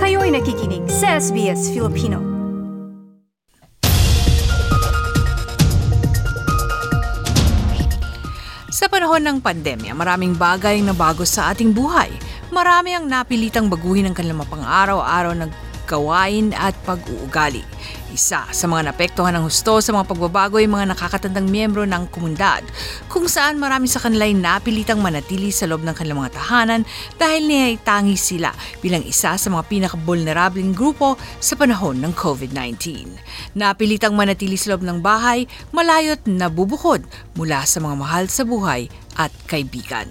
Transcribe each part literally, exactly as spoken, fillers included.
Kayo'y nakikinig sa S B S Filipino. Sa panahon ng pandemya, maraming bagay na bago sa ating buhay. Marami ang napilitang baguhin ang kanilang pang-araw-araw na gawain at pag-uugali. Isa sa mga napektuhan ng husto sa mga pagbabago ay mga nakakatandang miyembro ng komunidad, kung saan marami sa kanila ay napilitang manatili sa loob ng kanilang mga tahanan dahil naitangi sila bilang isa sa mga pinaka-vulnerableng grupo sa panahon ng COVID nineteen. Napilitang manatili sa loob ng bahay, malayo't nabubukod mula sa mga mahal sa buhay at kaibigan.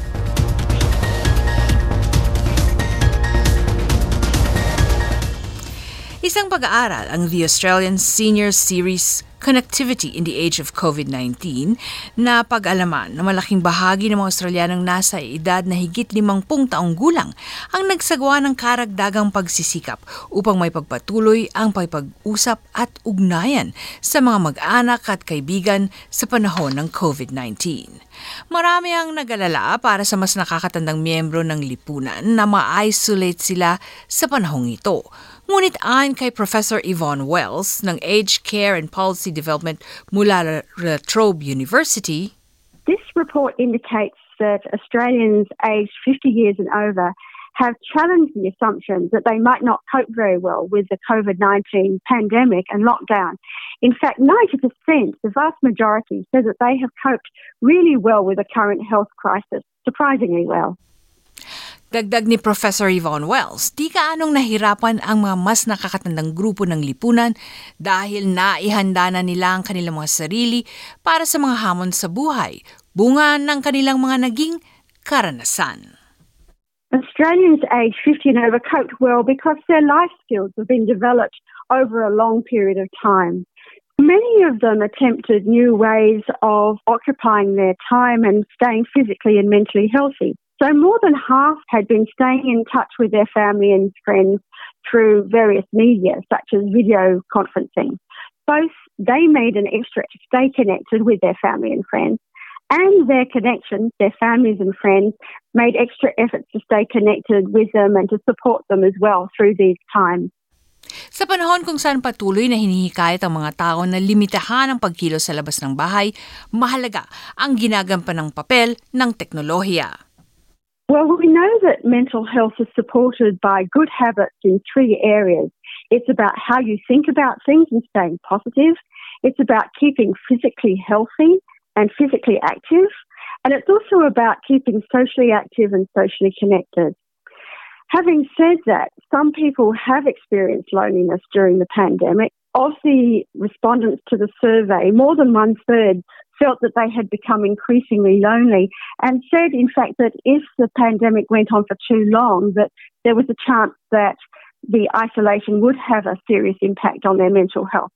Isang pag-aaral ang The Australian Senior Series Connectivity in the Age of COVID nineteen na pag-alaman na malaking bahagi ng mga Australianong nasa edad na higit limangpung taong gulang ang nagsagawa ng karagdagang pagsisikap upang may pagpatuloy ang pag-usap at ugnayan sa mga mag-anak at kaibigan sa panahon ng COVID nineteen. Marami ang nag-alala para sa mas nakakatandang miyembro ng lipunan na ma-isolate sila sa panahong ito. Ngunit ayon kay Professor Yvonne Wells ng Aged Care and Policy Development mula La Trobe University, this report indicates that Australians aged fifty years and over have challenged the assumptions that they might not cope very well with the COVID nineteen pandemic and lockdown. In fact, ninety percent, the vast majority, says that they have coped really well with the current health crisis, surprisingly well. Dagdag ni Professor Yvonne Wells, di kaanong nahirapan ang mga mas nakakatandang grupo ng lipunan dahil naihanda na nila ang kanilang mga sarili para sa mga hamon sa buhay, bunga ng kanilang mga naging karanasan. Australians aged fifty and over coped well because their life skills have been developed over a long period of time. Many of them attempted new ways of occupying their time and staying physically and mentally healthy. So more than half had been staying in touch with their family and friends through various media, such as video conferencing. Both they made an effort to stay connected with their family and friends, and their connections, their families and friends, made extra efforts to stay connected with them and to support them as well through these times. Sa panahon kung saan patuloy na hinihikayat ang mga tao na limitahan ang pagkilos sa labas ng bahay, mahalaga ang ginagampanang papel ng teknolohiya. Well, we know that mental health is supported by good habits in three areas. It's about how you think about things and staying positive. It's about keeping physically healthy and physically active. And it's also about keeping socially active and socially connected. Having said that, some people have experienced loneliness during the pandemic. Of the respondents to the survey, more than one-third felt that they had become increasingly lonely and said, in fact, that if the pandemic went on for too long, that there was a chance that the isolation would have a serious impact on their mental health.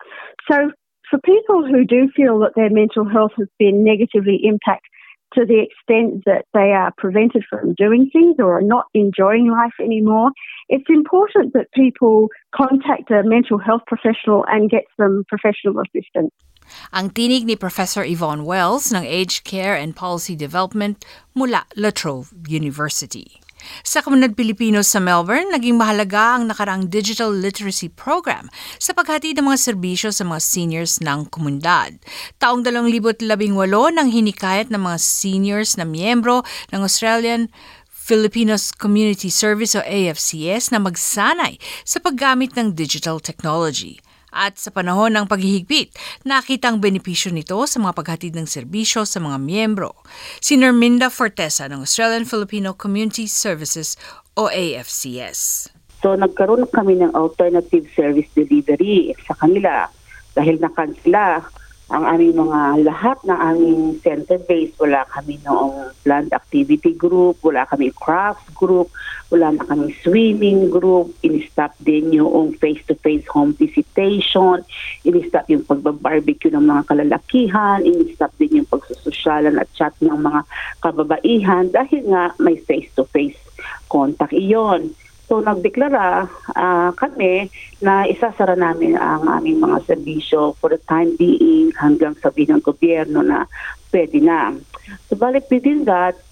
So for people who do feel that their mental health has been negatively impacted to the extent that they are prevented from doing things or are not enjoying life anymore, it's important that people contact a mental health professional and get some professional assistance. Ang tinig ni Professor Yvonne Wells ng Aged Care and Policy Development mula La Trobe University. Sa komunidad Pilipino sa Melbourne, naging mahalaga ang nakaraang Digital Literacy Program sa paghatid ng mga serbisyo sa mga seniors ng komunidad. Taong dalawang libo't labing walo nang hinikayat ng mga seniors na miyembro ng Australian Filipinos Community Service o A F C S na magsanay sa paggamit ng digital technology. At sa panahon ng paghihigpit, nakitang benepisyo nito sa mga paghatid ng serbisyo sa mga miyembro. Si Nerminda Fortesa ng Australian Filipino Community Services o A F C S. So nagkaroon kami ng alternative service delivery sa kanila dahil nakansela ang aming mga lahat ng aming center base. Wala kami noong planned activity group, wala kami craft group, wala na kami swimming group, in-stop din yung face-to-face home visitation, in-stop yung pagbabarbecue ng mga kalalakihan, in-stop din yung pagsusosyalan at chat ng mga kababaihan dahil nga may face-to-face contact iyon. So nagdeklara uh, kami na isasara namin ang aming mga serbisyo for the time being hanggang sabihin ng gobyerno na pwede na. Subalit within that,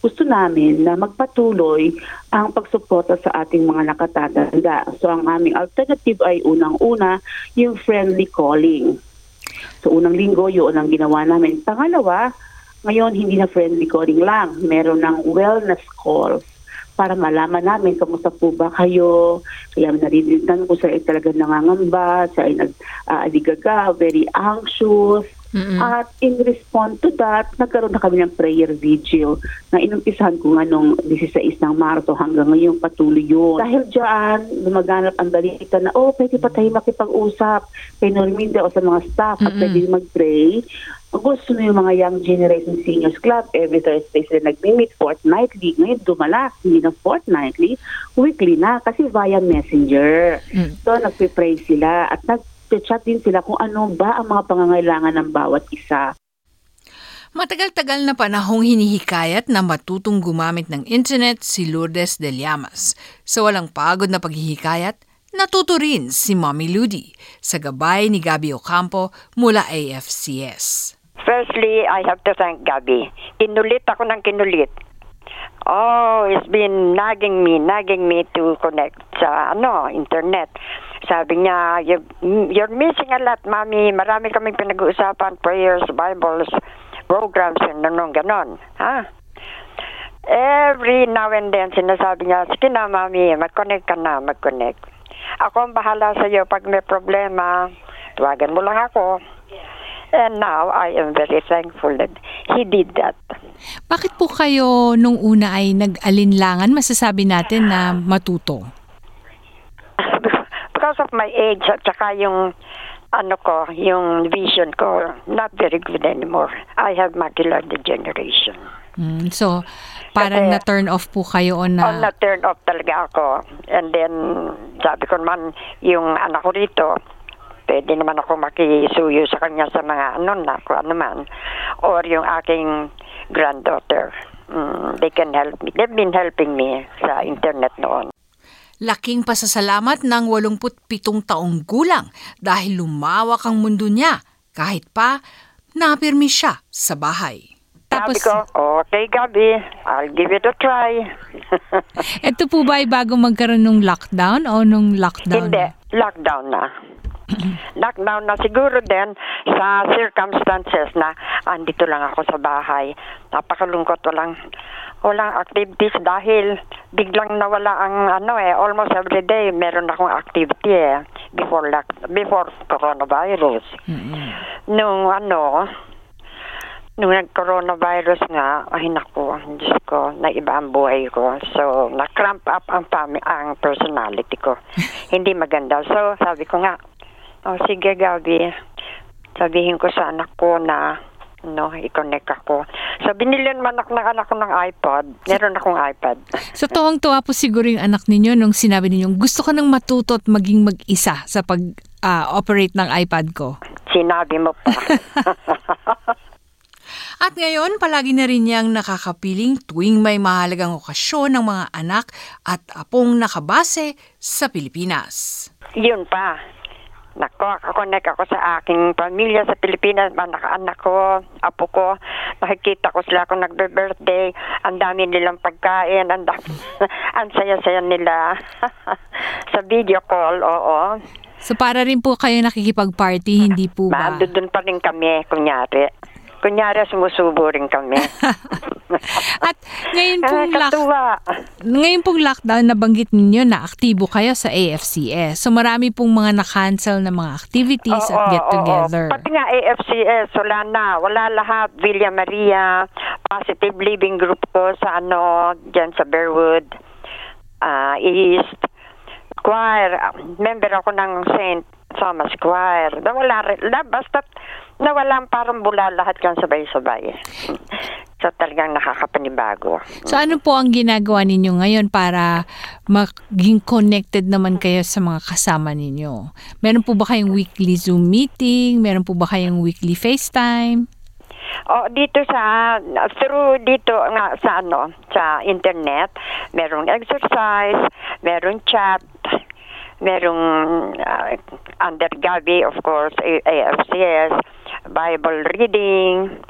gusto namin na magpatuloy ang pagsuporta sa ating mga nakatatanda. So ang aming alternative ay unang-una yung friendly calling. So unang linggo, yun ang ginawa namin. Pangalawa, ngayon hindi na friendly calling lang. Meron ng wellness calls para malaman namin kamusta po ba kayo. Kaya naririnig ko sa ay talaga nangangamba, sa ay nag-aligaga, very anxious. Mm-mm. At in response to that, nagkaroon na kami ng prayer vigil na inumpisahan ko nga nung sixteen ng Marso hanggang ngayon patuloy yun. Dahil dyan, lumaganap ang balita na, oh, pwede pa tayo makipag-usap kay Norminda o sa mga staff at Mm-mm. pwede mag-pray. Gusto na yung mga Young Generation Seniors Club, every Thursday sila nag-meet fortnightly. Ngayon dumala, hindi na fortnightly, weekly na kasi via messenger. Mm. So nagpe-pray sila at nag-chat din sila kung ano ba ang mga pangangailangan ng bawat isa. Matagal-tagal na panahong hinihikayat na matutong gumamit ng internet si Lourdes de Llamas. Sa walang pagod na paghihikayat, natuto rin si Mommy Ludi sa gabay ni Gabby Ocampo mula A F C S. Firstly, I have to thank Gabby. Kinulit ako ng kinulit. Oh, it's been nagging me, nagging me to connect sa ano, internet. Sabi niya, "You- you're missing a lot, Mami. Marami kaming pinag-uusapan, prayers, Bibles, programs, and anong ganon. Ha? Every now and then, sinasabi niya, sige na, Mami, mag-connect ka na, mag-connect. Ako ang bahala sa iyo pag may problema. Tuwagan mo lang ako." And now, I am very thankful that he did that. Bakit po kayo nung una ay nag-alinlangan, masasabi natin na matuto? Because of my age at saka yung ano ko, yung vision ko, not very good anymore. I have macular degeneration. Mm, so, parang Kasi- na-turn off po kayo o na... Oh, na-turn off talaga ako. And then, sabi ko naman, yung anak ko rito, pwede naman ako makisuyo sa kanya sa mga ano na, kung ano man. Or yung aking granddaughter. Mm, they can help me. They've been helping me sa internet noon. Laking pasasalamat ng eighty-seven taong gulang dahil lumawak ang mundo niya kahit pa napirmi siya sa bahay. Sabi ko, okay, Gabi, I'll give it a try. Ito po ba ay bago magkaroon ng lockdown o nung lockdown? Hindi, lockdown na. Lockdown na siguro din sa circumstances na andito lang ako sa bahay. Napakalungkot, walang walang activities dahil biglang nawala ang ano eh, almost every day meron akong activity eh before lock, before coronavirus. Mm-hmm. Nung ano, nung nag-coronavirus nga, ay naku, Diyos ko, naiba ang buhay ko. So, na-cramp up ang, pami- ang personality ko. Hindi maganda. So, sabi ko nga, oh, sige Gabi, sabihin ko sa anak ko na no, i-connect ako. So, binilihan man ako ng anak ko ng iPod. Meron akong iPad. So, tuwang-tuwa po siguro yung anak ninyo nung sinabi ninyo, gusto ko nang matuto at maging mag-isa sa pag-operate ng iPad ko. Sinabi mo pa. At ngayon, palagi na rin niyang nakakapiling tuwing may mahalagang okasyon ng mga anak at apong nakabase sa Pilipinas. Yun pa. Nako, kakonect ako sa aking pamilya sa Pilipinas, anak-anak ko, apo ko, nakikita ko sila kung nagbe-birthday, ang dami nilang pagkain, ang, dami, ang saya-saya nila sa video call, oo. So, para rin po kayo nakikipag-party, hindi po ba? Doon pa rin kami, kunyari. Kunyari, sumusubo rin kami. At ngayon pong, lock, Nakakatuwa. ngayon pong lockdown, nabanggit ninyo na aktibo kayo sa A F C S. So marami pong mga na-cancel na mga activities Oo, at get-together. oo. Pati nga A F C S, wala na. Wala lahat. Villa Maria, Positive Living Group ko sa ano, dyan sa Bearwood, uh, East, Choir. Member ako ng Saint Thomas Choir. Nawala rin. Basta nawala parang bula lahat kang sabay-sabay. So talagang nakakapanibago. So ano po ang ginagawa ninyo ngayon para maging connected naman kayo sa mga kasama ninyo? Meron po ba kayong weekly Zoom meeting? Meron po ba kayong weekly FaceTime? Oh, dito sa through dito nga sa ano, sa internet, merong exercise, merong chat, merong uh, under Gabi, of course, A F C S, Bible reading,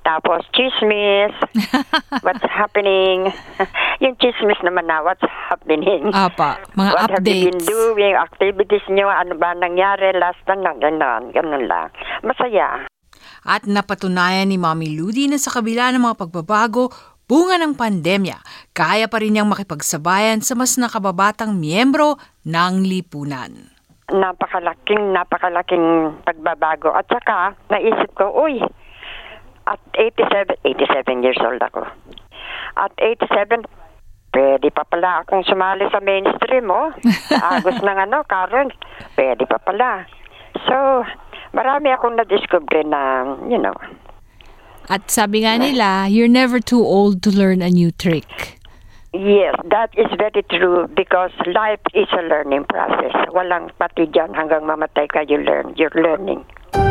Tapos, chismis. What's happening? Yung chismis naman na, what's happening? Apa, mga What have you been updates. doing? Activities nyo? Ano ba nangyari last na lang? Ganon, ganon lang. Masaya. At napatunayan ni Mommy Ludi na sa kabila ng mga pagbabago, bunga ng pandemya, kaya pa rin niyang makipagsabayan sa mas nakababatang miyembro ng lipunan. Napakalaking, napakalaking pagbabago. At saka, naisip ko, uy, at eighty-seven, eighty-seven years old ako. At eighty-seven, pwede pa pala akong sumali sa mainstream, oh. Sa agos ng ano, current, pwede pa pala. So, marami akong na-discover na, you know. At sabi nga nila, you're never too old to learn a new trick. Yes, that is very true because life is a learning process. Walang pati dyan hanggang mamatay ka, you learn. You're learning.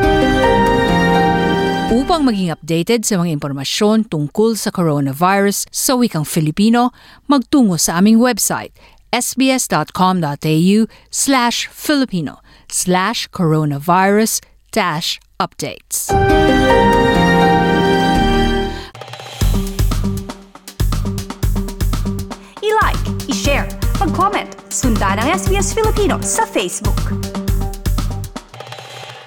Upang maging updated sa mga impormasyon tungkol sa coronavirus sa wikang Filipino, magtungo sa aming website sbs.com.au slash Filipino slash coronavirus dash updates. I-like, i-share, mag-comment, sundan ang S B S Filipino sa Facebook.